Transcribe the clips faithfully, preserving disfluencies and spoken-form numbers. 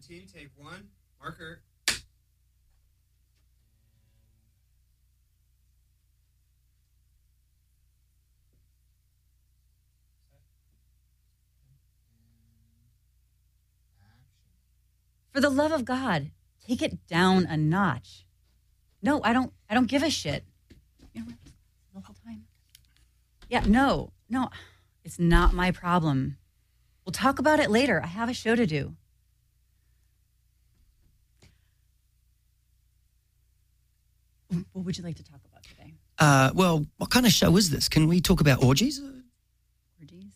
seventeen, take one. Marker. For the love of God, take it down a notch. No, I don't I don't give a shit. You know what? The whole time. Yeah, no, no. It's not my problem. We'll talk about it later. I have a show to do. What would you like to talk about today? Uh, well, what kind of show is this? Can we talk about orgies? Orgies?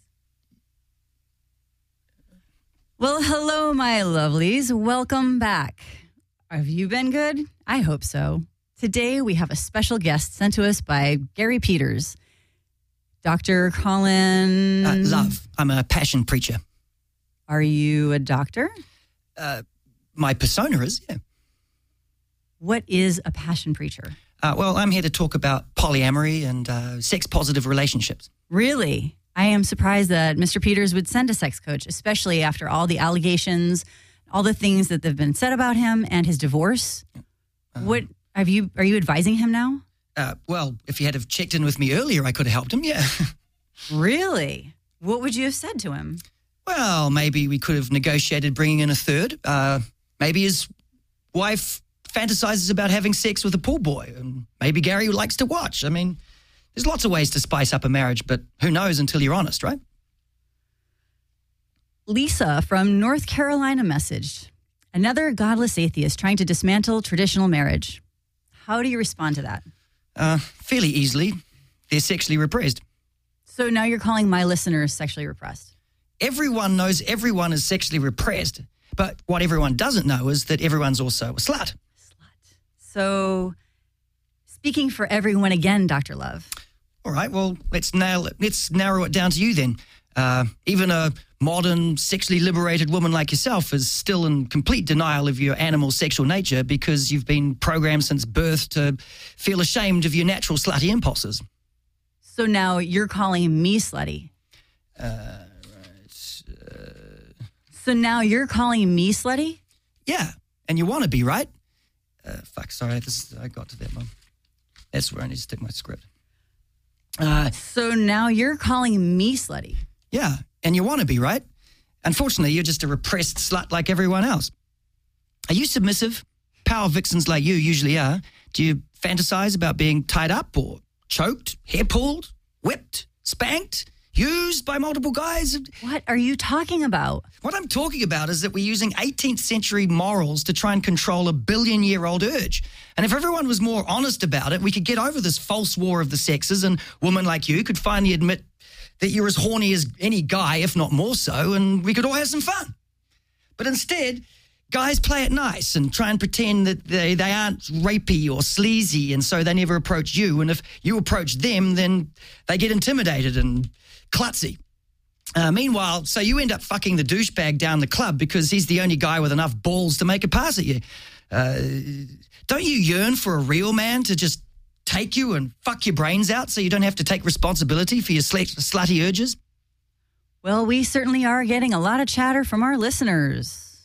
Well, hello, my lovelies. Welcome back. Have you been good? I hope so. Today, we have a special guest sent to us by Gary Peters. Doctor Colin... Uh, love. I'm a passion preacher. Are you a doctor? Uh, my persona is, yeah. What is a passion preacher? Uh, well, I'm here to talk about polyamory and uh, sex-positive relationships. Really? I am surprised that Mister Peters would send a sex coach, especially after all the allegations, all the things that have been said about him and his divorce. Uh, what have you? Are you advising him now? Uh, well, if he had have checked in with me earlier, I could have helped him, yeah. Really? What would you have said to him? Well, maybe we could have negotiated bringing in a third. Uh, maybe his wife fantasizes about having sex with a pool boy, and maybe Gary likes to watch. I mean, there's lots of ways to spice up a marriage, but who knows until you're honest, right? Lisa from North Carolina messaged, another godless atheist trying to dismantle traditional marriage. How do you respond to that? Uh, fairly easily. They're sexually repressed. So now you're calling my listeners sexually repressed? Everyone knows everyone is sexually repressed, but what everyone doesn't know is that everyone's also a slut. Slut. So, speaking for everyone again, Doctor Love. All right, well, let's nail it. Let's narrow it down to you then. Uh, even a modern, sexually liberated woman like yourself is still in complete denial of your animal sexual nature because you've been programmed since birth to feel ashamed of your natural slutty impulses. So now you're calling me slutty. Uh, right. Uh... So now you're calling me slutty? Yeah, and you want to be, right? Uh, fuck, sorry, this is, I got to that one. That's where I need to stick my script. Uh, so now you're calling me slutty? Yeah, and you want to be, right? Unfortunately, you're just a repressed slut like everyone else. Are you submissive? Power vixens like you usually are. Do you fantasize about being tied up or choked, hair pulled, whipped, spanked, used by multiple guys? What are you talking about? What I'm talking about is that we're using eighteenth century morals to try and control a billion-year-old urge. And if everyone was more honest about it, we could get over this false war of the sexes and women like you could finally admit that you're as horny as any guy, if not more so, and we could all have some fun. But instead, guys play it nice and try and pretend that they, they aren't rapey or sleazy, and so they never approach you. And if you approach them, then they get intimidated and klutzy. Uh, meanwhile, so you end up fucking the douchebag down the club because he's the only guy with enough balls to make a pass at you. Uh, don't you yearn for a real man to just take you and fuck your brains out so you don't have to take responsibility for your sl- slutty urges? Well, we certainly are getting a lot of chatter from our listeners.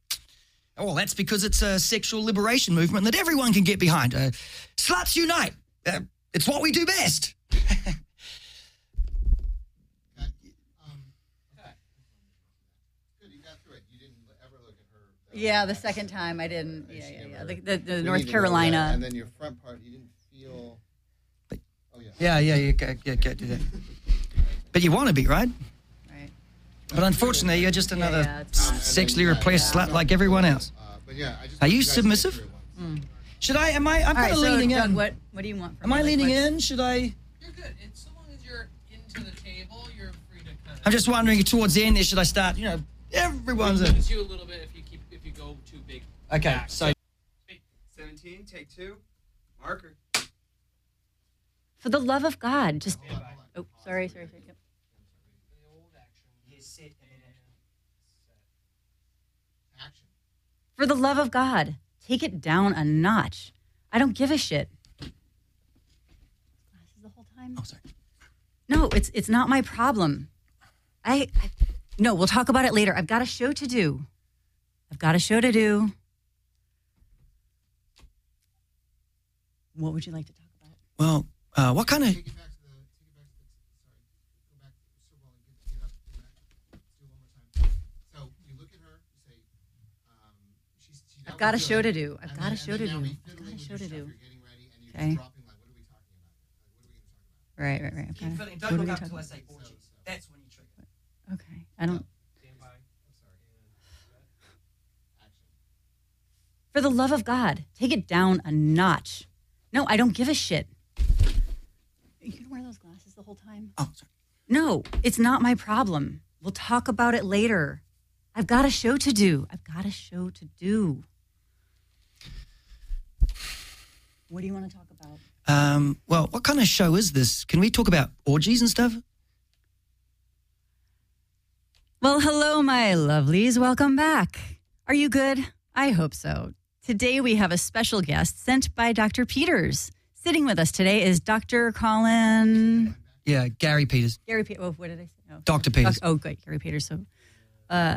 Oh, well, that's because it's a sexual liberation movement that everyone can get behind. Uh, sluts unite. Uh, it's what we do best. Yeah, the second time I didn't. Yeah, yeah, yeah. The, the, the We North need to know Carolina. that. And then your front part, you didn't feel. But, oh, yeah. Yeah, yeah, you go, go, go do that. But you want to be, right? Right. But unfortunately, you're just another yeah, it's s- not. sexually repressed slut like everyone else. Uh, but yeah, I just Are want you guys to submissive? get through it once. Should I? Am I? I'm All kind right, of so leaning Doug, in. what what do you want from Am me? I Like, leaning what- in? Should I? You're good. It's so long as you're into the table, you're free to kind of. I'm just wondering towards the end there, should I start? You know, everyone's It in. limits you a little bit if you keep if you go too big. Okay, back. so seventeen, take two. Marker. For the love of God, just. Oh, sorry, sorry, sorry. Yep. Action. For the love of God, take it down a notch. I don't give a shit. Glasses the whole time. oh, sorry. No, it's it's not my problem. I, I no, we'll talk about it later. I've got a show to do. I've got a show to do. What would you like to talk about? Well, uh, what kind of... Take it back to the. Take it back to the. Sorry. Go back so well and get, get up. Go back. Let's do it one more time. So you look at her. You say, um, she's. She, that I've got a was show good. to do. I've And got then- a show and to then now do. we I've fiddle got a with show your to stuff, do. You're getting ready, and you're Okay. just dropping like, what are we talking about? Like, what are we going to talk about? Right, right, right. I've got a- what are we talking about? say orgy. That's when you trigger. Okay. I don't. Stand by. I'm sorry. Action. For the love of God, take it down a notch. No, I don't give a shit. You can wear those glasses the whole time. Oh, sorry. No, it's not my problem. We'll talk about it later. I've got a show to do. I've got a show to do. What do you want to talk about? Um, well, what kind of show is this? Can we talk about orgies and stuff? Well, hello, my lovelies. Welcome back. Are you good? I hope so. Today we have a special guest sent by Doctor Peters. Sitting with us today is Doctor Colin... Yeah, Gary Peters. Gary Peters. Oh, what did I say? Oh, Doctor Peters. Oh, great. Gary Peters. So, uh,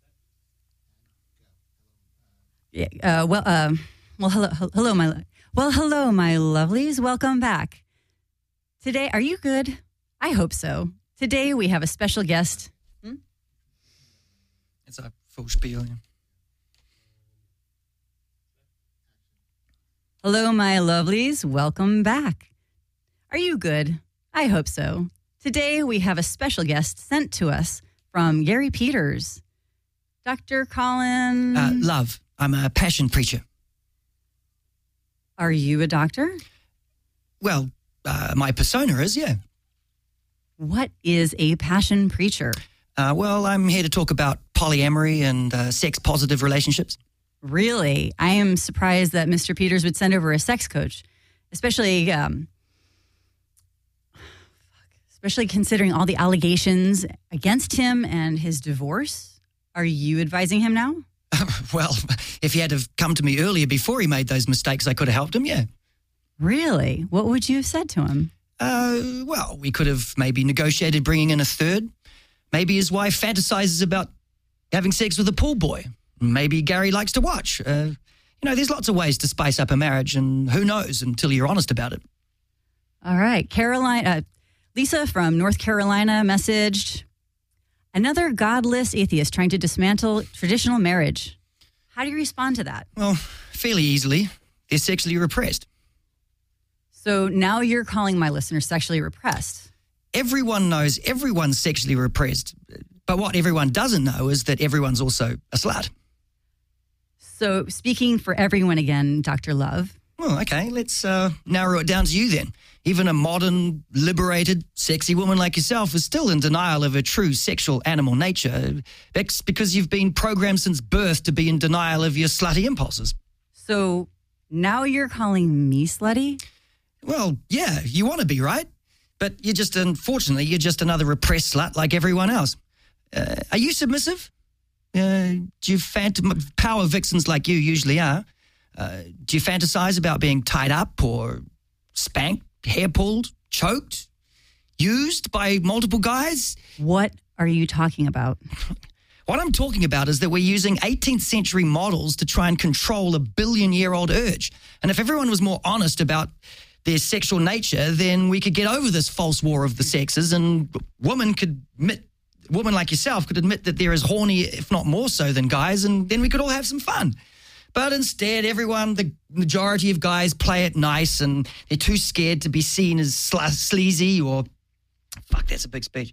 yeah, uh, well, um, well, hello, hello, my, lo- well, hello, my lovelies. Welcome back. Today, are you good? I hope so. Today we have a special guest. Hmm? It's a full spiel. Yeah. Hello, my lovelies. Welcome back. Are you good? I hope so. Today we have a special guest sent to us from Gary Peters. Doctor Colin. Uh, love. I'm a passion preacher. Are you a doctor? Well, uh, my persona is, yeah. What is a passion preacher? Uh, well, I'm here to talk about polyamory and uh, sex-positive relationships. Really? I am surprised that Mister Peters would send over a sex coach, especially um, especially considering all the allegations against him and his divorce. Are you advising him now? Well, if he had have come to me earlier before he made those mistakes, I could have helped him, yeah. Really? What would you have said to him? Uh, well, we could have maybe negotiated bringing in a third. Maybe his wife fantasizes about having sex with a pool boy. Maybe Gary likes to watch. Uh, you know, there's lots of ways to spice up a marriage, and who knows until you're honest about it. All right. Caroline, uh, Lisa from North Carolina messaged, another godless atheist trying to dismantle traditional marriage. How do you respond to that? Well, fairly easily. They're sexually repressed. So now you're calling my listeners sexually repressed. Everyone knows everyone's sexually repressed. But what everyone doesn't know is that everyone's also a slut. So speaking for everyone again, Doctor Love. Well, okay, let's uh, narrow it down to you then. Even a modern, liberated, sexy woman like yourself is still in denial of her true sexual animal nature. That's because you've been programmed since birth to be in denial of your slutty impulses. So now you're calling me slutty? Well, yeah, you want to be, right? But you're just, unfortunately, you're just another repressed slut like everyone else. Uh, are you submissive? Uh, do you fant- power vixens like you usually are? Uh, do you fantasize about being tied up or spanked, hair pulled, choked, used by multiple guys? What are you talking about? What I'm talking about is that we're using eighteenth century models to try and control a billion year old urge. And if everyone was more honest about their sexual nature, then we could get over this false war of the sexes, and women could admit, women like yourself could admit that they're as horny, if not more so, than guys, and then we could all have some fun. But instead, everyone, the majority of guys play it nice, and they're too scared to be seen as sl- sleazy or... Fuck, that's a big speech.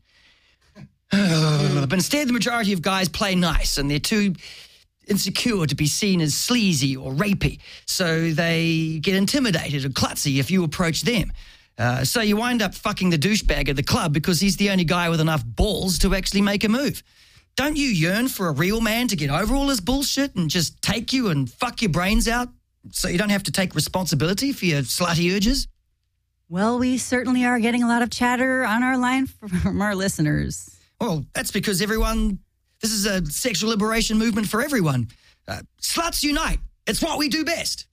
But instead, the majority of guys play nice, and they're too insecure to be seen as sleazy or rapey. So they get intimidated or klutzy if you approach them. Uh, so you wind up fucking the douchebag at the club because he's the only guy with enough balls to actually make a move. Don't you yearn for a real man to get over all this bullshit and just take you and fuck your brains out so you don't have to take responsibility for your slutty urges? Well, we certainly are getting a lot of chatter on our line from our listeners. Well, that's because everyone, this is a sexual liberation movement for everyone. Uh, sluts unite. It's what we do best.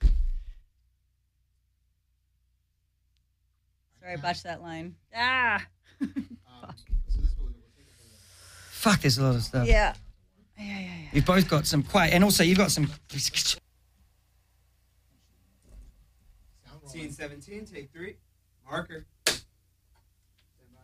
Sorry, I botched that line. Ah. Um, so this will, we'll take it from the. Fuck, there's a lot of stuff. Yeah. Yeah, yeah, yeah. You've both got some quiet, and also you've got some. Sound roll. Scene seventeen, take three. Marker. Stand by.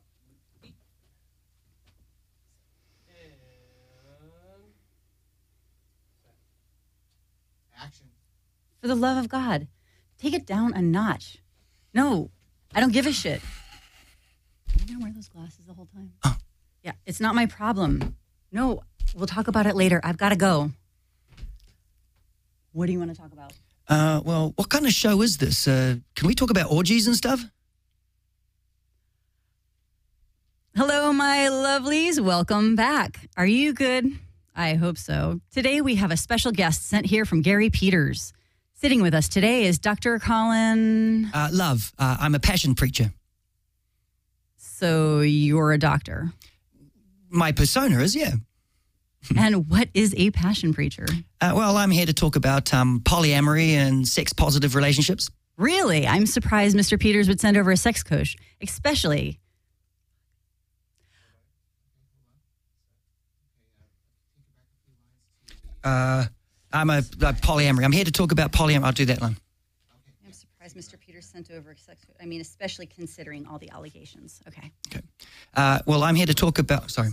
Action. For the love of God, take it down a notch. No, I don't give a shit. You gonna wear those glasses the whole time? Oh. Yeah, it's not my problem. No, we'll talk about it later. I've got to go. What do you want to talk about? Uh, well, what kind of show is this? Uh, can we talk about orgies and stuff? Hello, my lovelies. Welcome back. Are you good? I hope so. Today we have a special guest sent here from Gary Peters. Sitting with us today is Doctor Colin. Uh, love, uh, I'm a passion preacher. So you're a doctor. My persona is, yeah. And what is a passion preacher? Uh, well, I'm here to talk about um, polyamory and sex-positive relationships. Really? I'm surprised Mister Peters would send over a sex coach, especially. Uh, I'm a, a polyamory. I'm here to talk about polyamory. I'll do that one. I'm surprised Mister Peters sent over a sex coach. I mean, especially considering all the allegations. Okay. Okay. Uh, well, I'm here to talk about. Sorry.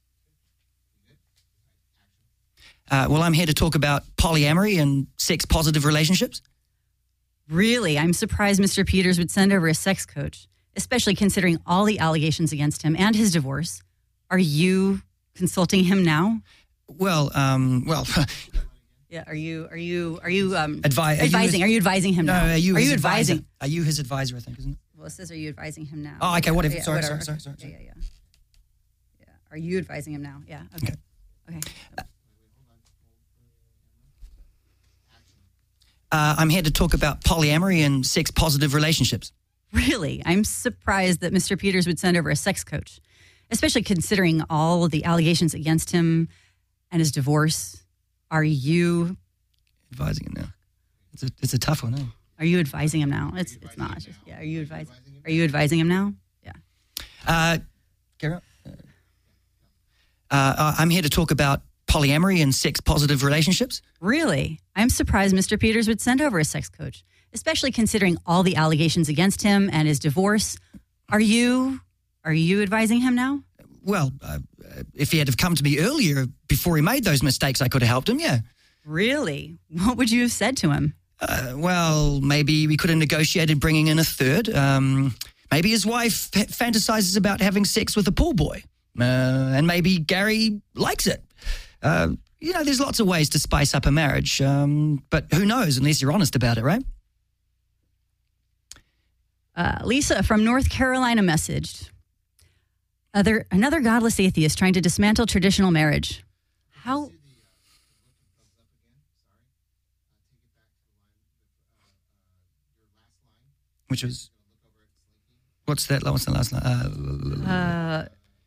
Uh, well, I'm here to talk about polyamory and sex-positive relationships. Really? I'm surprised Mister Peters would send over a sex coach, especially considering all the allegations against him and his divorce. Are you consulting him now? Well, um, well, Yeah. Are you? Are you? Are you um, Advi- are you advising? his- are you advising him no, now? are you, are his you advisor? advising? Are you his advisor? I think, isn't it? Well, it says, "Are you advising him now?" Oh, okay, whatever. Yeah, Sorry, whatever. sorry, sorry, sorry, Yeah, yeah, yeah. Yeah. Are you advising him now? Yeah. Okay. Okay. Uh, I'm here to talk about polyamory and sex-positive relationships. Really? I'm surprised that Mister Peters would send over a sex coach, especially considering all of the allegations against him and his divorce. Are you Advising him now. It's a, it's a tough one, eh? are you advising him now? It's it's not. It's just, yeah. Are you advising? Are you advising him now? Yeah. Uh, carry on. Uh, uh, I'm here to talk about polyamory and sex-positive relationships. Really? I'm surprised Mister Peters would send over a sex coach, especially considering all the allegations against him and his divorce. Are you are you advising him now? Well, uh, if he had have come to me earlier before he made those mistakes, I could have helped him, yeah. Really? What would you have said to him? Uh, well, maybe we could have negotiated bringing in a third. Um, maybe his wife f- fantasizes about having sex with a pool boy. Uh, and maybe Gary likes it. Uh, you know, there's lots of ways to spice up a marriage. Um, but who knows unless you're honest about it, right? Uh, Lisa from North Carolina messaged. Other, another godless atheist trying to dismantle traditional marriage. How? Which was, what's that? What's the last line? Uh, Uh,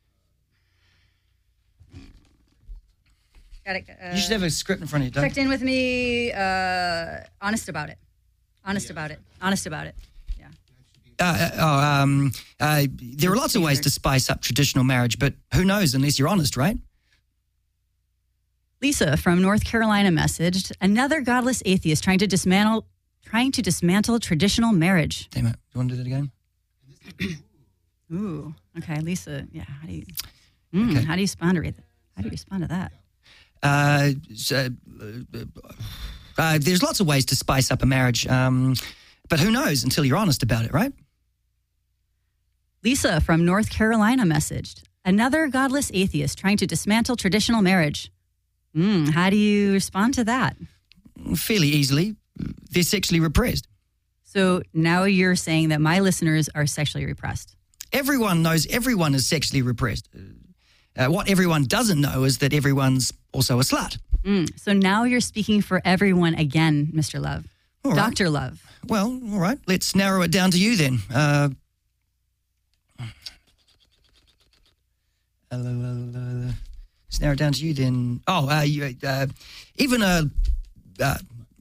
got it. Uh, you should have a script in front of you, checked don't in with me. Uh, honest about it. Honest about it. Honest about it. Yeah. uh, uh, oh, um, uh, there are lots of ways to spice up traditional marriage, but who knows unless you're honest, right? Lisa from North Carolina messaged. Another godless atheist trying to dismantle trying to dismantle traditional marriage. Damn it. You want to do that again? Ooh. Okay, Lisa. Yeah. How do you? Mm, Okay. How do you respond to that? How do you respond to that? Uh, so, uh, uh, there's lots of ways to spice up a marriage, um, but who knows until you're honest about it, right? Lisa from North Carolina messaged. Another godless atheist trying to dismantle traditional marriage. Mm, how do you respond to that? Fairly easily. They're sexually repressed. So now you're saying that my listeners are sexually repressed. Everyone knows everyone is sexually repressed. Uh, what everyone doesn't know is that everyone's also a slut. Mm, so now you're speaking for everyone again, Mister Love. All right. Doctor Love. Well, all right. Let's narrow it down to you then. Uh, uh, let's narrow it down to you then. Oh, uh, you, uh, even a... Uh,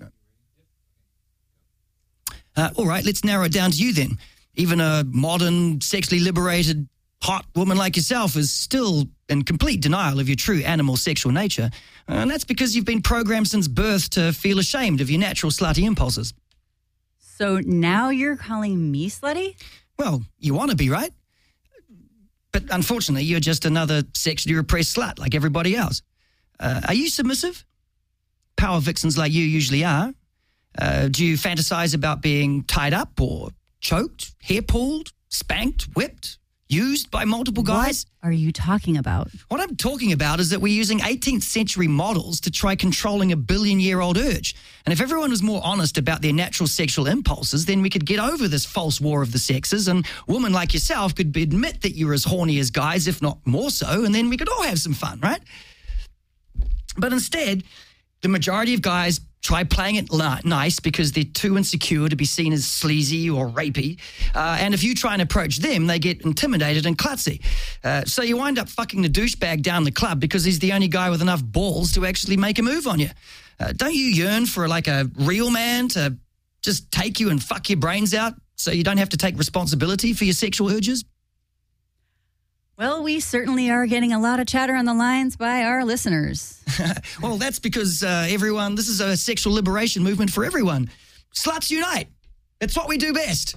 uh, all right, let's narrow it down to you then. Even a modern, sexually liberated, hot woman like yourself is still in complete denial of your true animal sexual nature. And that's because you've been programmed since birth to feel ashamed of your natural slutty impulses. So now you're calling me slutty? Well, you want to be, right? But unfortunately, you're just another sexually repressed slut like everybody else. Uh, are you submissive? Power vixens like you usually are. Uh, do you fantasize about being tied up or choked, hair pulled, spanked, whipped, used by multiple guys? What are you talking about? What I'm talking about is that we're using eighteenth century models to try controlling a billion-year-old urge. And if everyone was more honest about their natural sexual impulses, then we could get over this false war of the sexes, and women like yourself could admit that you're as horny as guys, if not more so, and then we could all have some fun, right? But instead, the majority of guys try playing it li- nice because they're too insecure to be seen as sleazy or rapey. Uh, and if you try and approach them, they get intimidated and klutzy. Uh, so you wind up fucking the douchebag down the club because he's the only guy with enough balls to actually make a move on you. Uh, don't you yearn for like a real man to just take you and fuck your brains out so you don't have to take responsibility for your sexual urges? Well, we certainly are getting a lot of chatter on the lines by our listeners. Well, that's because uh, everyone, this is a sexual liberation movement for everyone. Sluts unite. It's what we do best.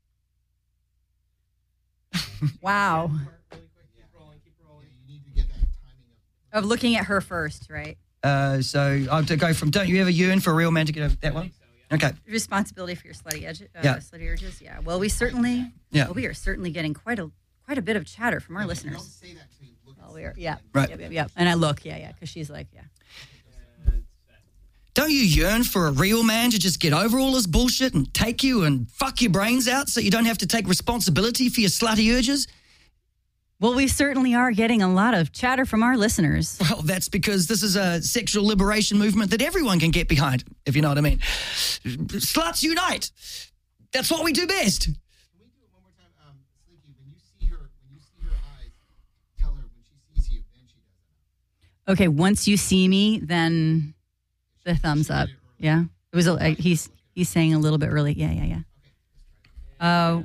Wow. Yeah, you need to get that timing up. Of looking at her first, right? Uh, so I'll to go from, don't you ever yearn for a real man to get over that one? Okay. Responsibility for your slutty, edge, uh, Yeah. slutty urges. Yeah. Well, we certainly, Yeah. well, we are certainly getting quite a quite a bit of chatter from our Don't listeners. say that till you look at Well, we are, yeah. Right. Yep, yep, yep. And I look, yeah, yeah, because she's like, yeah. Don't you yearn for a real man to just get over all this bullshit and take you and fuck your brains out so you don't have to take responsibility for your slutty urges? Well, we certainly are getting a lot of chatter from our listeners. Well, that's because this is a sexual liberation movement that everyone can get behind, if you know what I mean. Sluts unite. That's what we do best. Can we do it one more time? Um, Slinky, when you see her, when you see her eyes, tell her when she sees you, then she does it. Okay, once you see me, then the thumbs up. Yeah, it was. A, he's he's saying a little bit early. Yeah, yeah, yeah. Oh,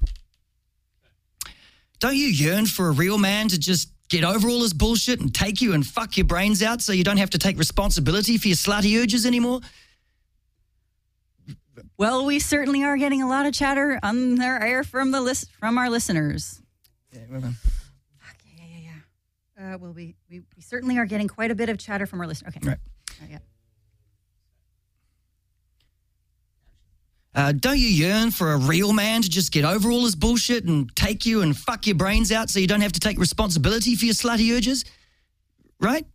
Don't you yearn for a real man to just get over all this bullshit and take you and fuck your brains out so you don't have to take responsibility for your slutty urges anymore? well, we certainly are getting a lot of chatter on our air from the list from our listeners. Yeah, well, Fuck, yeah, yeah, yeah. Uh, well, we, we we certainly are getting quite a bit of chatter from our listeners. Okay. Right. Oh, yeah. Uh, don't you yearn for a real man to just get over all this bullshit and take you and fuck your brains out so you don't have to take responsibility for your slutty urges? Right?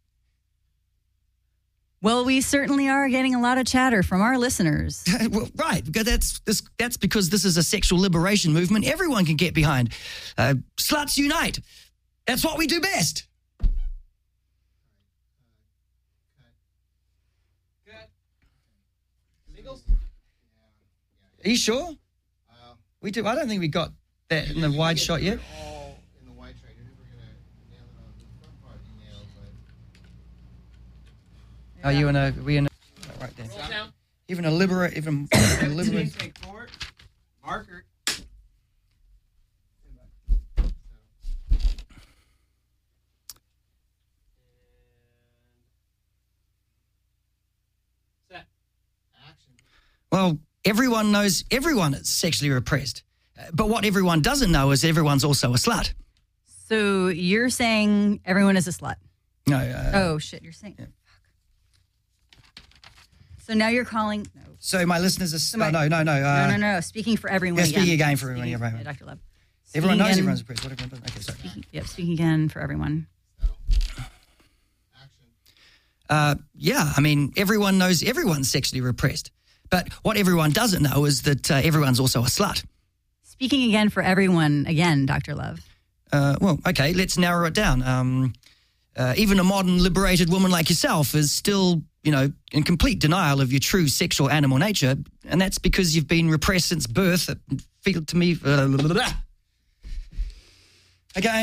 Well, we certainly are getting a lot of chatter from our listeners. Well, right, because that's this, that's because this is a sexual liberation movement everyone can get behind. Uh, sluts unite. That's what we do best. Singles? Are you sure? Uh, We do. I don't think we got that in the wide shot yet. all in the wide shot. You're never gonna nail it on the front part. You nailed, but Are you in a? We in a? Right there. Roll down. Even a liberate. Even a seventeen, liberate. take four. Marker. Set. action. Well, everyone knows everyone is sexually repressed, Uh, but what everyone doesn't know is everyone's also a slut. So you're saying everyone is a slut? No. Uh, Oh shit! You're saying. Fuck. So now you're calling. No. So my listeners are. my- oh, no, no, no. Uh, no, no, no. Speaking for everyone yeah, again. speaking again for everyone, Speaking- yeah, right, right. Doctor Love. Everyone Speaking knows again- everyone's repressed. What everyone does. Okay, sorry. Speaking, yep, speaking again for everyone. Action. Uh, yeah, I mean, everyone knows everyone's sexually repressed. But what everyone doesn't know is that uh, everyone's also a slut. Speaking again for everyone again, Doctor Love. Uh, well, okay, let's narrow it down. Um, uh, even a modern liberated woman like yourself is still, you know, in complete denial of your true sexual animal nature, and that's because you've been repressed since birth. It feel to me. Uh, okay.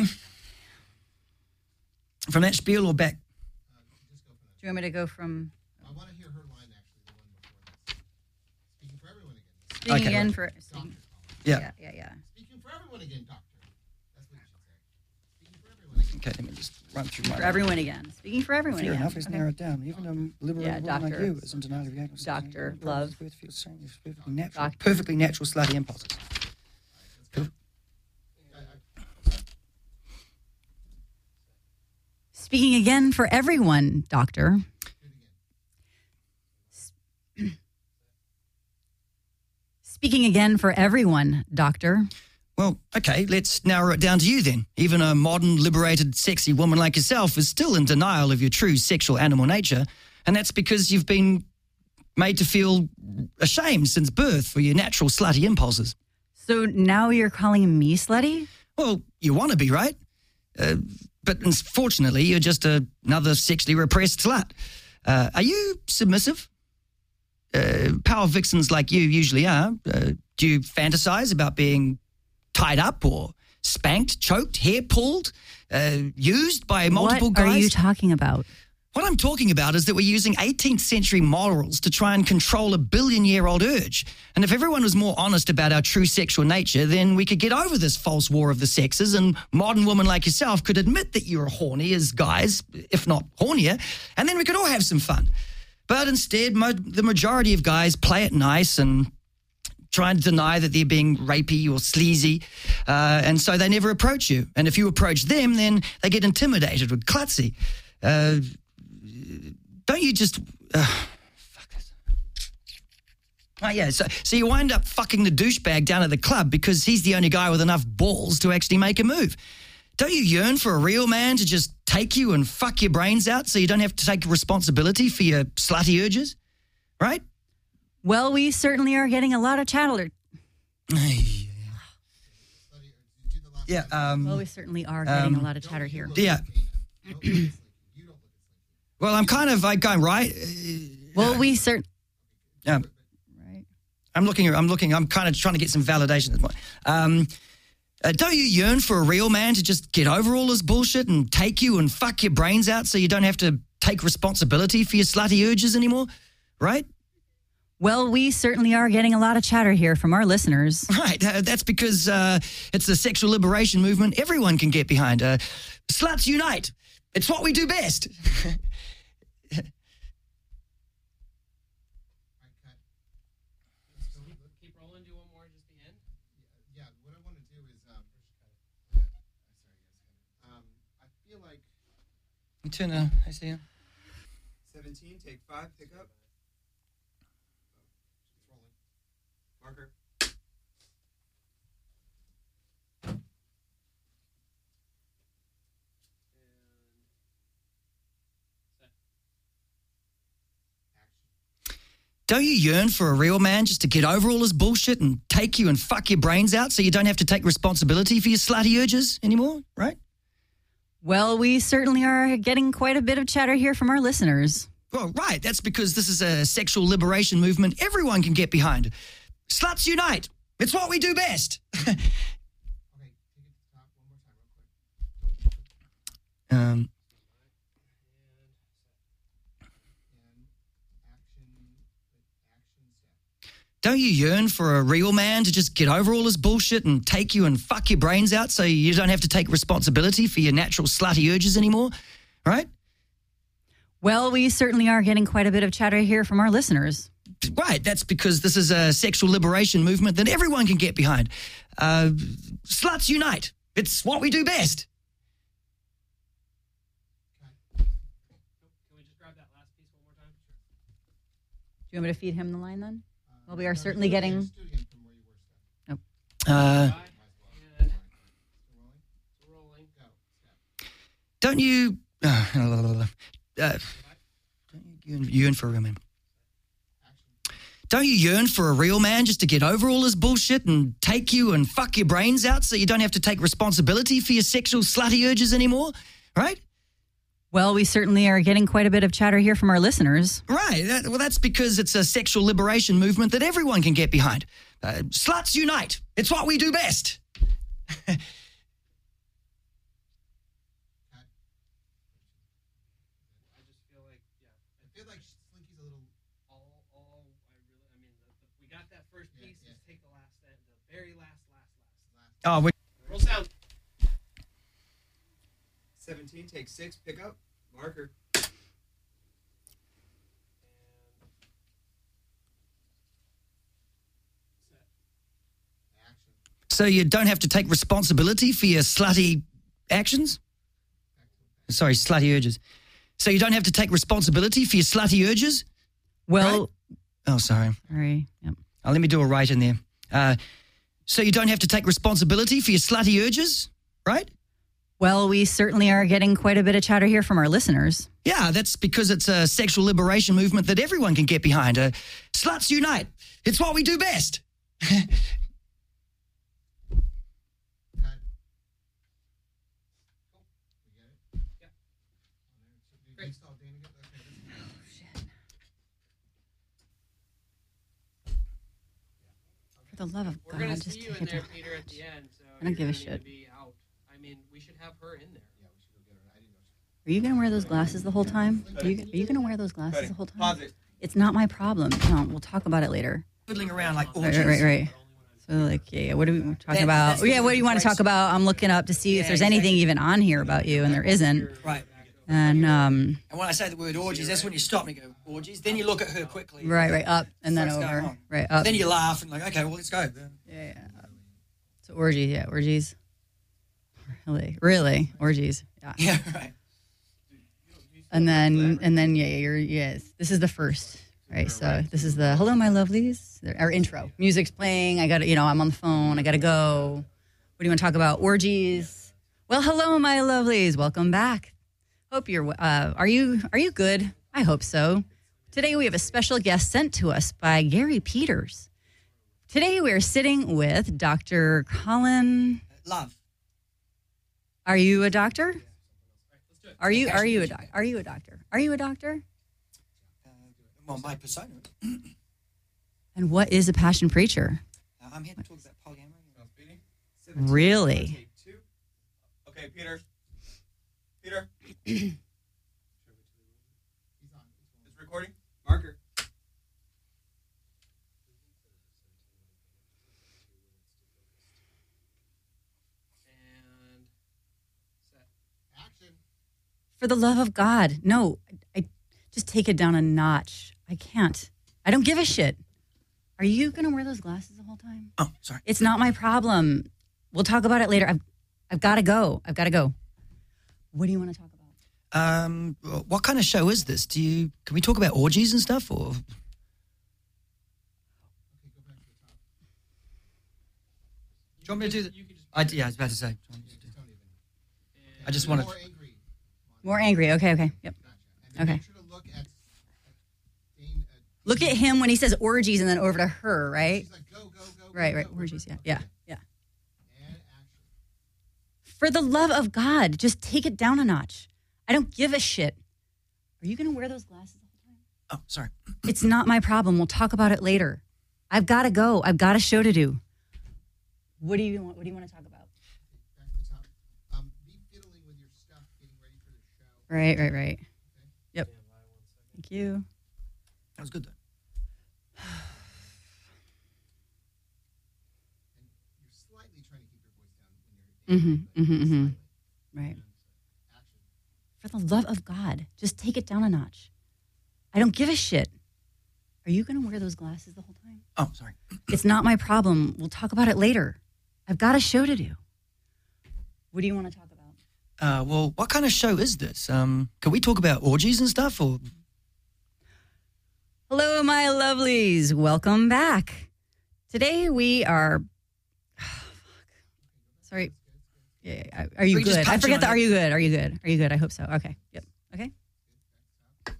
From that spiel or back? Do you want me to go from I want to hear her line actually, the one before that. Speaking for everyone again. speaking Okay, again right. for speaking, Yeah. yeah, yeah, yeah. Speaking for everyone again, doctor. That's what you should say. Speaking for everyone again. Okay, let me just run through my... For everyone again. Speaking for everyone Fair again. enough, let's Okay. narrow it down. Even a liberated Yeah, woman like doctor. you is in denial of your actions. Doctor, love. Perfectly natural, Doctor. perfectly natural slutty impulses. Speaking again for everyone, doctor. Speaking again for everyone, doctor. Well, okay, let's narrow it down to you then. Even a modern, liberated, sexy woman like yourself is still in denial of your true sexual animal nature, and that's because you've been made to feel ashamed since birth for your natural slutty impulses. So now you're calling me slutty? Well, you want to be, right? Uh, but unfortunately, you're just a, another sexually repressed slut. Uh, are you submissive? Uh, power vixens like you usually are. Uh, do you fantasize about being tied up or spanked, choked, hair pulled, uh, used by multiple what guys? What are you talking about? What I'm talking about is that we're using eighteenth century morals to try and control a billion-year-old urge. And if everyone was more honest about our true sexual nature, then we could get over this false war of the sexes, and modern women like yourself could admit that you're horny as guys, if not hornier, and then we could all have some fun. But instead, mo- the majority of guys play it nice and try and deny that they're being rapey or sleazy, uh, and so they never approach you. And if you approach them, then they get intimidated or klutzy. Uh, don't you just... Uh, fuck this. Oh, yeah, so, so you wind up fucking the douchebag down at the club because he's the only guy with enough balls to actually make a move. Don't you yearn for a real man to just take you and fuck your brains out so you don't have to take responsibility for your slutty urges? Right? Well, we certainly are getting a lot of chatter. Yeah, um... Well, we certainly are getting um, a lot of chatter here. Yeah. Well, I'm kind of like going, right? Well, we certainly... Yeah. Right. I'm looking, I'm looking, I'm kind of trying to get some validation at this point. Um, uh, don't you yearn for a real man to just get over all this bullshit and take you and fuck your brains out so you don't have to take responsibility for your slutty urges anymore? Right? Well, we certainly are getting a lot of chatter here from our listeners. Right. Uh, that's because uh, it's the sexual liberation movement everyone can get behind. Uh, sluts unite. It's what we do best. Keep rolling. Do one more, just the end. Yeah, what I want to do is, um, sorry, guys. Um, I feel like You turn uh, I see you. seventeen, take five, pick up. it's rolling. Marker. Don't you yearn for a real man just to get over all this bullshit and take you and fuck your brains out so you don't have to take responsibility for your slutty urges anymore, right? Well, we certainly are getting quite a bit of chatter here from our listeners. Well, right. That's because this is a sexual liberation movement everyone can get behind. Sluts unite. It's what we do best. Okay, take it to the top one more time, real quick. um, And action, action step. don't you yearn for a real man to just get over all this bullshit and take you and fuck your brains out so you don't have to take responsibility for your natural slutty urges anymore, right? Well, we certainly are getting quite a bit of chatter here from our listeners. Right, that's because this is a sexual liberation movement that everyone can get behind. Uh, sluts unite. It's what we do best. Can we just grab that last piece one more time? Do you want me to feed him the line then? Well, we are No, certainly do it again, getting... just do it again from where you were, Steph. Uh, Five, and Still rolling? rolling. Go, Steph. don't you... Uh, uh, don't you yearn, yearn for a real man? Don't you yearn for a real man just to get over all this bullshit and take you and fuck your brains out so you don't have to take responsibility for your sexual slutty urges anymore, right? Well, we certainly are getting quite a bit of chatter here from our listeners. Right. That, well, that's because it's a sexual liberation movement that everyone can get behind. Uh, sluts unite. It's what we do best. I just feel like, yeah, I feel like Slinky's a little. all, all, I really, I mean, the, the, we got that first Yeah, piece. yeah. Just take the last, the very last, last, last. Oh, we Roll sound. seventeen. take six, pick up, marker. Action. So you don't have to take responsibility for your slutty actions? Sorry, slutty urges. So you don't have to take responsibility for your slutty urges? Well, Oh, sorry. sorry. Yep. Oh, let me do a right in there. Uh, so you don't have to take responsibility for your slutty urges, right? Well, we certainly are getting quite a bit of chatter here from our listeners. Yeah, that's because it's a sexual liberation movement that everyone can get behind. Uh, sluts unite. It's what we do best. Cut. Oh, we get it? Yep. Did you install Dana get- okay, that's- For the love of We're God, gonna just see you take in it there, down. Peter, at the end. So I don't you're give a gonna need shit. to be out. I mean, we should have her in there. Yeah, we should go get her. I didn't know. Are you going to wear those glasses the whole time? Are you, are you going to wear those glasses Ready. the whole time? Pause it. It's not my problem. No, we'll talk about it later. Fiddling around like Right, orgies. right, right, right. So, like, yeah, yeah, what are we talking That- about? that's the Yeah, what do you want to talk breaks. about? I'm looking up to see if Yeah, there's anything exactly. even on here about you, and there isn't. Right. And, um, And when I say the word orgies, that's when you stop and you go, orgies. Then you look at her quickly. right, right, up, and then What's going over. on? Right, up. Then you laugh and like, okay, well, let's go. Yeah, yeah. So, orgies, yeah, orgies. Really, really, orgies. Yeah. Yeah, right. And then, and then, yeah, you're, yes, this is the first, right? So this is the hello, my lovelies, our intro. Music's playing. I got to, you know, I'm on the phone. I got to go. What do you want to talk about? Orgies. Well, hello, my lovelies. Welcome back. Hope you're, uh, are you, are you good? I hope so. Today we have a special guest sent to us by Gary Peters. Today we are sitting with Doctor Colin. Love. Are you a doctor? Are you, are you a doc? Are you a doctor? Are you a doctor? Uh, well, my persona. And what is a passion preacher? Uh, I'm here to talk about polyamory. Really? Take two. Okay, Peter. Peter. He's on. It's recording. Marker. And set. Action. For the love of God, no. I, I just take it down a notch. I can't. I don't give a shit. Are you gonna wear those glasses the whole time? Oh, sorry. It's not my problem. We'll talk about it later. I've, I've got to go. I've got to go. What do you want to talk about? Um, what kind of show is this? Do you? Can we talk about orgies and stuff, or? Okay, go back to the top. Do you want me to do that? You can just I, yeah, I was about to say. Yeah, just don't even. I just Be wanted. more angry. More angry. Okay, okay. Yep. Gotcha. And then Okay. make sure to look at, at Dane, uh, Look at him when he says orgies and then over to her, right? She's like, go, go, go. Right, go, right. go, Orgies, go. yeah. Yeah, Okay. yeah. And action. For the love of God, just take it down a notch. I don't give a shit. Are you going to wear those glasses the whole time? Oh, sorry. It's not my problem. We'll talk about it later. I've got to go. I've got a show to do. What do you want? What do you want to talk about? Back to the top. Um, be fiddling with your stuff, getting ready for the show. Right, right, right. Yep. Thank you. That was good though. And you're slightly trying to keep your voice down when you're Mhm, mhm, mhm. slightly. Right. Action. For the love of God, just take it down a notch. I don't give a shit. Are you going to wear those glasses the whole time? Oh, sorry. It's not my problem. We'll talk about it later. I've got a show to do. What do you want to talk about? Uh, well, what kind of show is this? Um, can we talk about orgies and stuff, or? Hello, my lovelies. Welcome back. Today we are. Sorry. Yeah, yeah, are you We just good? I punch forget him the. on Are it. you good? Are you good? Are you good? I hope so. Okay. Yep. Okay. Settle.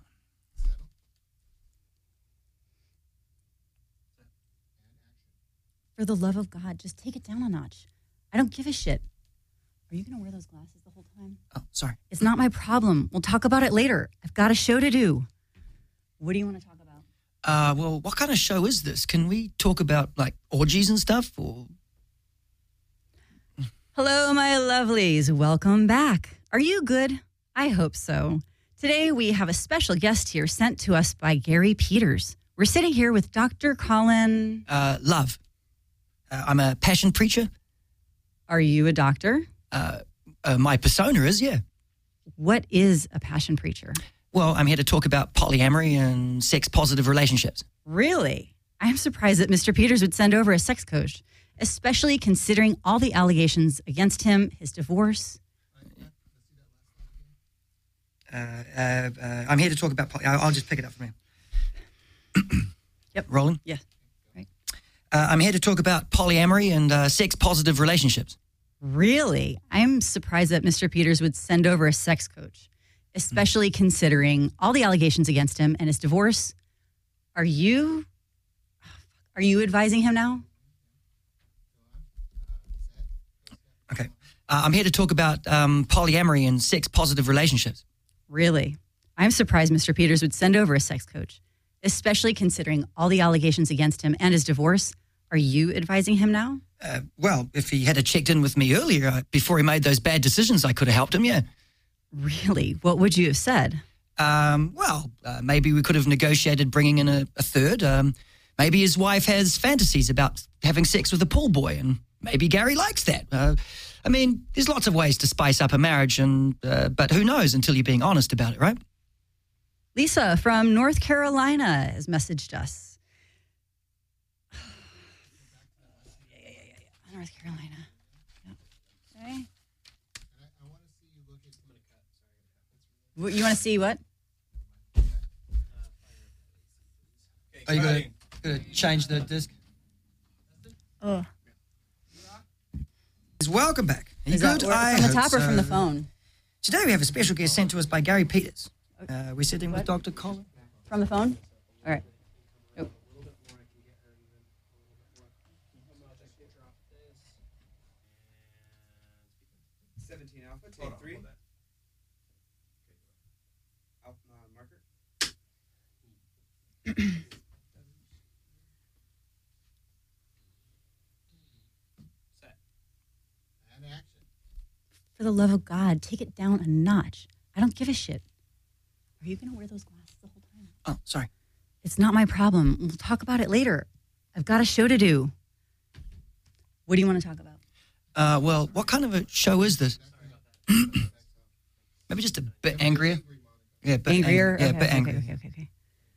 And action. For the love of God, just take it down a notch. I don't give a shit. Are you going to wear those glasses the whole time? Oh, sorry. It's not my problem. We'll talk about it later. I've got a show to do. What do you want to talk about? Uh, well, what kind of show is this? Can we talk about like orgies and stuff, or? Hello, my lovelies. Welcome back. Are you good? I hope so. Today we have a special guest here sent to us by Gary Peters. We're sitting here with Doctor Colin. Uh, love. Uh, I'm a passion preacher. Are you a doctor? Uh, uh, my persona is, yeah. What is a passion preacher? Well, I'm here to talk about polyamory and sex-positive relationships. Really? I'm surprised that Mister Peters would send over a sex coach, especially considering all the allegations against him, his divorce. Uh, uh, uh, I'm here to talk about poly- I'll I'll just pick it up from here. Yep. Rolling? Yeah. Right. Uh, I'm here to talk about polyamory and uh, sex-positive relationships. Really? I'm surprised that Mister Peters would send over a sex coach, especially considering all the allegations against him and his divorce. Are you are you advising him now? Okay. Uh, I'm here to talk about um, polyamory and sex-positive relationships. Really? I'm surprised Mister Peters would send over a sex coach, especially considering all the allegations against him and his divorce. Are you advising him now? Uh, well, if he had checked in with me earlier, uh, before he made those bad decisions, I could have helped him, yeah. Really? What would you have said? Um, well, uh, maybe we could have negotiated bringing in a, a third. Um, maybe his wife has fantasies about having sex with a pool boy, and maybe Gary likes that. Uh, I mean, there's lots of ways to spice up a marriage, and uh, but who knows until you're being honest about it, right? Lisa from North Carolina has messaged us. Yeah, yeah, yeah, yeah. North Carolina. Yep. Okay. What, you want to see what? Are you going to change the disc? Oh. Welcome back. Are you Is that good? where- I from the hope top or from the so. phone? Today we have a special guest sent to us by Gary Peters. Uh, we're sitting with What? Doctor Colin. From the phone? All right. Oh. seventeen alpha, take three. Alpha, uh, marker. Set. And action. For the love of God, take it down a notch. I don't give a shit. Are you going to wear those glasses the whole time? Oh, sorry. It's not my problem. We'll talk about it later. I've got a show to do. What do you want to talk about? Uh, well, what kind of a show is this? Maybe just a bit angrier. Yeah, a bit Angrier? Ang- yeah, okay, a bit okay, angrier. okay, okay, okay.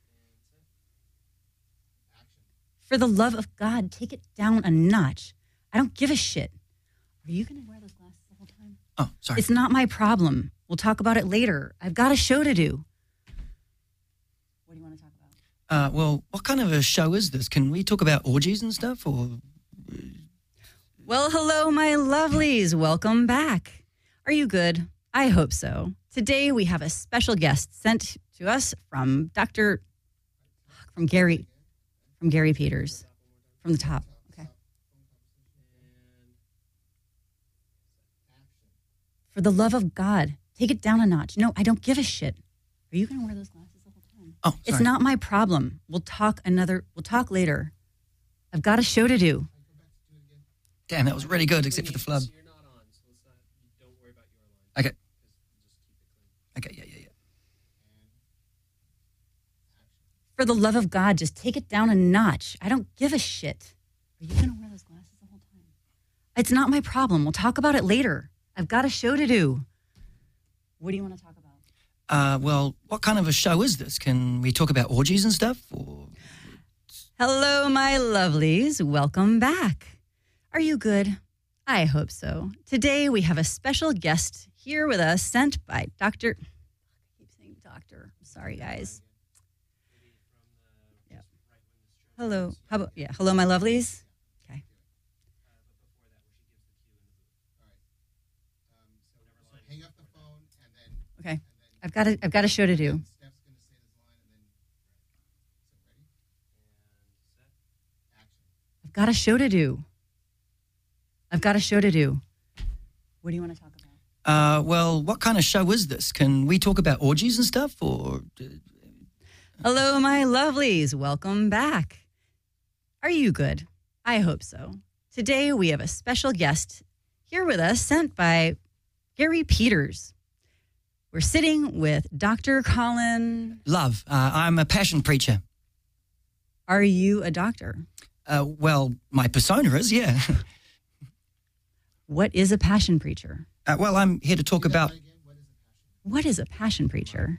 For the love of God, take it down a notch. I don't give a shit. Are you going to wear those glasses the whole time? Oh, sorry. It's not my problem. We'll talk about it later. I've got a show to do. What do you want to talk about? Uh, well, what kind of a show is this? Can we talk about orgies and stuff, or? Well, hello, my lovelies. Welcome back. Are you good? I hope so. Today we have a special guest sent to us from Doctor from Gary from Gary Peters from the top. Okay. For the love of God, take it down a notch. No, I don't give a shit. Are you going to wear those glasses the whole time? Oh, sorry. It's not my problem. We'll talk another. We'll talk later. I've got a show to do. Damn, that was really good, except for the flub. You're not on, so let's not. Don't worry about your line. Okay. Just keep it clean. Okay, yeah, yeah, yeah. For the love of God, just take it down a notch. I don't give a shit. Are you going to wear those glasses the whole time? It's not my problem. We'll talk about it later. I've got a show to do. What do you want to talk about? Uh, well, what kind of a show is this? Can we talk about orgies and stuff, or? Hello, my lovelies. Welcome back. Are you good? I hope so. Today we have a special guest here with us sent by Doctor I keep saying doctor. I'm sorry, guys. Yeah. Hello. How about yeah? Hello, my lovelies. Okay. Um, so, so hang up the phone and then Okay. and then I've got a I've got a show to do. Steph's going to say this line and then. So ready? And set. Action. I've got a show to do. I've got a show to do. What do you want to talk about? Uh, well, what kind of show is this? Can we talk about orgies and stuff, or? Hello, my lovelies. Welcome back. Are you good? I hope so. Today we have a special guest here with us sent by Gary Peters. We're sitting with Doctor Colin. Love. Uh, I'm a passion preacher. Are you a doctor? Uh, well, my persona is, yeah. What is a passion preacher? Uh, well, I'm here to talk about. Again, what is a passion? What is a passion preacher?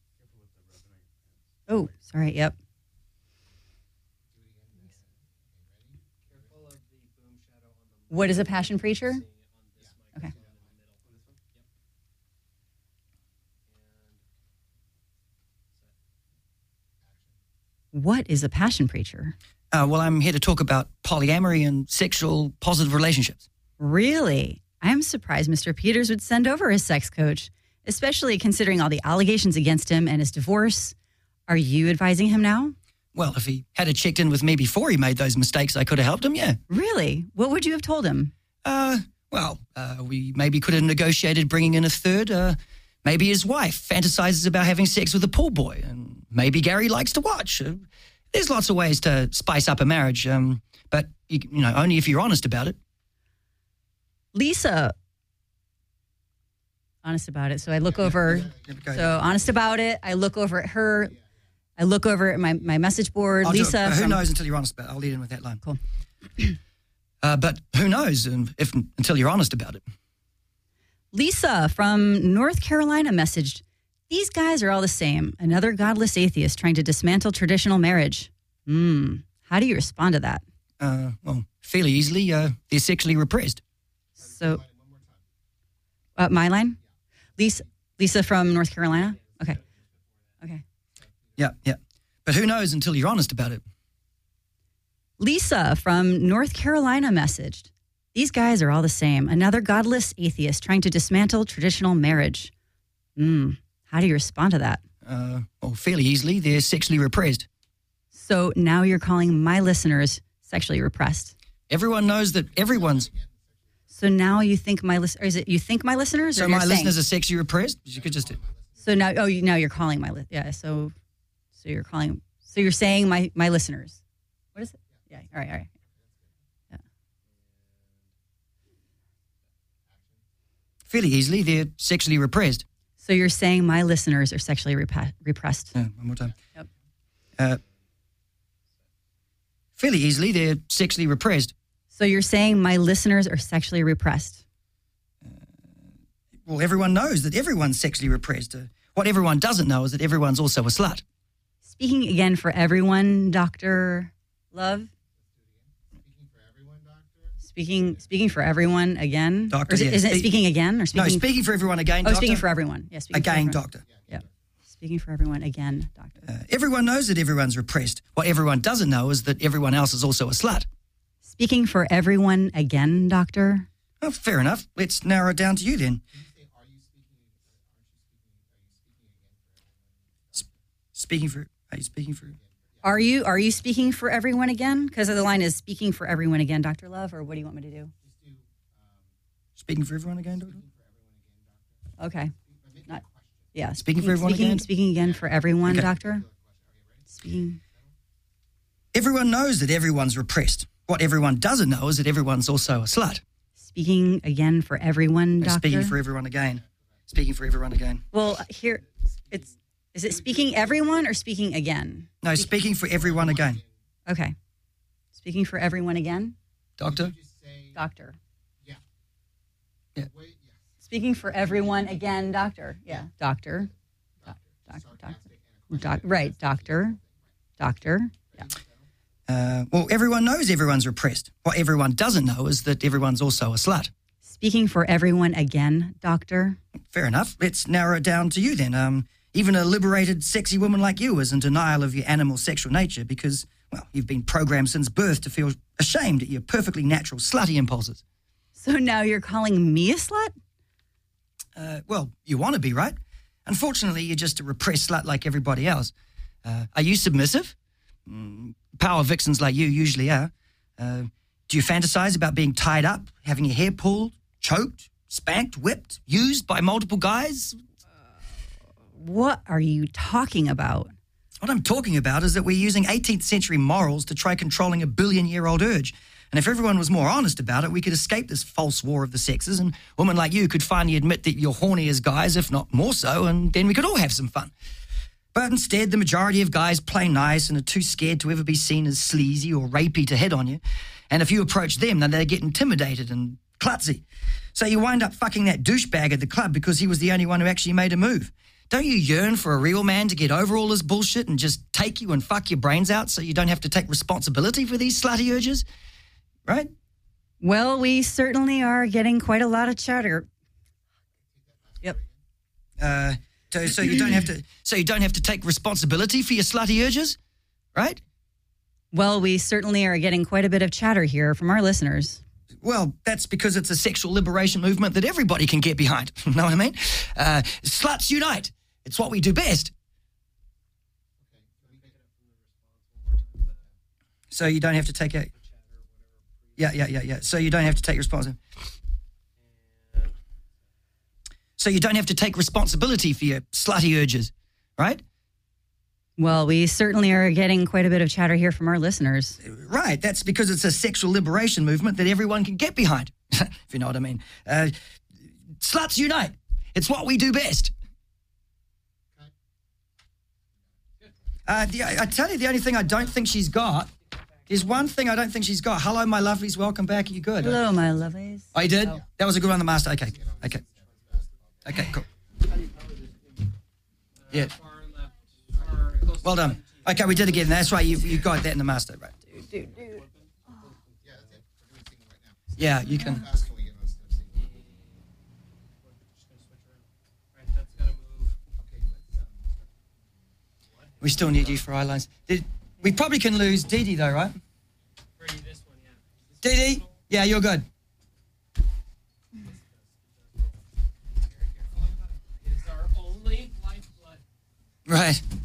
Oh, sorry. Yep. What is a passion preacher? Okay. What is a passion preacher? Uh, well, I'm here to talk about polyamory and sexual positive relationships. Really? I'm surprised Mister Peters would send over his sex coach, especially considering all the allegations against him and his divorce. Are you advising him now? Well, if he had checked in with me before he made those mistakes, I could have helped him, yeah. Really? What would you have told him? Uh, well, uh, we maybe could have negotiated bringing in a third. Uh, maybe his wife fantasizes about having sex with a pool boy, and maybe Gary likes to watch. Uh, there's lots of ways to spice up a marriage, um, but, you, you know, only if you're honest about it. Lisa. Honest about it. So I look over. So honest about it. I look over at her. I look over at my, my message board. I'll do it. Lisa. Uh, who from- knows until you're honest about it? I'll lead in with that line. Cool. Uh, but who knows um, if until you're honest about it. Lisa from North Carolina messaged, these guys are all the same. Another godless atheist trying to dismantle traditional marriage. Hmm. How do you respond to that? Uh, well, fairly easily. Uh, they're sexually repressed. So, uh, my line? Lisa, Lisa from North Carolina? Okay. Okay. Yeah, yeah. But who knows until you're honest about it. Lisa from North Carolina messaged, these guys are all the same. Another godless atheist trying to dismantle traditional marriage. Hmm. How do you respond to that? Uh, well, fairly easily. They're sexually repressed. So now you're calling my listeners sexually repressed. Everyone knows that everyone's... So now you think my listeners, is it you think my listeners? So or my you're saying- listeners are sexually repressed? You could just... So now, oh, you, now you're calling my, li- yeah, so, so you're calling, so you're saying my, my listeners. What is it? Yeah, all right, all right. Yeah. Fairly easily, they're sexually repressed. So you're saying my listeners are sexually repa- repressed. Yeah, one more time. Yep. Uh, fairly easily, they're sexually repressed. So you're saying my listeners are sexually repressed. Well, everyone knows that everyone's sexually repressed. Uh, what everyone doesn't know is that everyone's also a slut. Speaking again for everyone, Doctor Love. Speaking for everyone, doctor. Speaking speaking for everyone again. Doctor, Or is it, yeah. isn't it Speak- speaking again or speaking? No, speaking for everyone again, Oh, doctor. speaking for everyone. Yeah, speaking for Again, everyone. doctor. Yeah. Speaking for everyone again, Doctor. Uh, everyone knows that everyone's repressed. What everyone doesn't know is that everyone else is also a slut. Speaking for everyone again, Doctor. Oh, fair enough. Let's narrow it down to you then. Speaking for, are you speaking for? Are you are you speaking for everyone again? Because the line is speaking for everyone again, Doctor Love, or what do you want me to do? Speaking for everyone again, doctor? Okay. Not, yeah. Speaking for everyone speaking, again? Speaking again for everyone, Okay. Doctor. Speaking. Everyone knows that everyone's repressed. What everyone doesn't know is that everyone's also a slut. Speaking again for everyone, No, Doctor. Speaking for everyone again. Speaking for everyone again. Well, here, it's is it speaking everyone or speaking again? No, speaking for everyone again. Okay. Speaking for everyone again, Doctor? Doctor. Yeah. Yeah. Wait, yes. Speaking for everyone again, Doctor. Yeah, Doctor. Doc- Doctor. Doctor. Doc, right, Doctor. Doctor. Yeah. Uh, well, everyone knows everyone's repressed. What everyone doesn't know is that everyone's also a slut. Speaking for everyone again, Doctor. Fair enough. Let's narrow it down to you then. Um, even a liberated, sexy woman like you is in denial of your animal sexual nature because, well, you've been programmed since birth to feel ashamed at your perfectly natural slutty impulses. So now you're calling me a slut? Uh, well, you want to be, right? Unfortunately, you're just a repressed slut like everybody else. Uh, are you submissive? Mm, power vixens like you usually are. Uh, do you fantasize about being tied up, having your hair pulled, choked, spanked, whipped, used by multiple guys? What are you talking about? What I'm talking about is that we're using eighteenth century morals to try controlling a billion-year-old urge. And if everyone was more honest about it, we could escape this false war of the sexes, and women like you could finally admit that you're horny as guys, if not more so, and then we could all have some fun. But instead, the majority of guys play nice and are too scared to ever be seen as sleazy or rapey to hit on you. And if you approach them, then they get intimidated and klutzy. So you wind up fucking that douchebag at the club because he was the only one who actually made a move. Don't you yearn for a real man to get over all this bullshit and just take you and fuck your brains out so you don't have to take responsibility for these slutty urges? Right? Well, we certainly are getting quite a lot of chatter. Yep. Uh, so, so you don't have to. So you don't have to take responsibility for your slutty urges, right? Well, we certainly are getting quite a bit of chatter here from our listeners. Well, that's because it's a sexual liberation movement that everybody can get behind. Know what I mean? Uh, sluts unite. It's what we do best. So you don't have to take a. Yeah, yeah, yeah, yeah. So you don't have to take responsibility. So you don't have to take responsibility for your slutty urges, right? Well, we certainly are getting quite a bit of chatter here from our listeners. Right. That's because it's a sexual liberation movement that everyone can get behind, if you know what I mean. Uh, sluts unite. It's what we do best. Uh, the, I tell you, the only thing I don't think she's got is one thing I don't think she's got. Hello, my lovelies. Welcome back. Are you good? Hello, my lovelies. Oh, you did? Oh. That was a good one, the master. Okay. Okay. Okay, cool. Yeah. Well done. Okay, we did it again. That's right. You you got that in the master, right? Dude, dude. Yeah, that's it. We're doing singing right now. Yeah, you can. How fast can we get on instead of singing? Right, that's gotta move. Okay, let's, um, We still need you for eye lines. Did, we probably can lose Dee Dee though, right? For you, this one, yeah. Dee Dee? Yeah, you're good. It's our only lifeblood. Right.